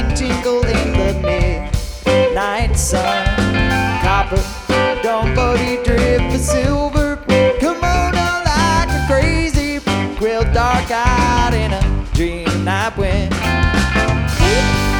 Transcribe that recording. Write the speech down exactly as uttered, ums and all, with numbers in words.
and tingle in the midnight sun. Copper, don't body drip for silver.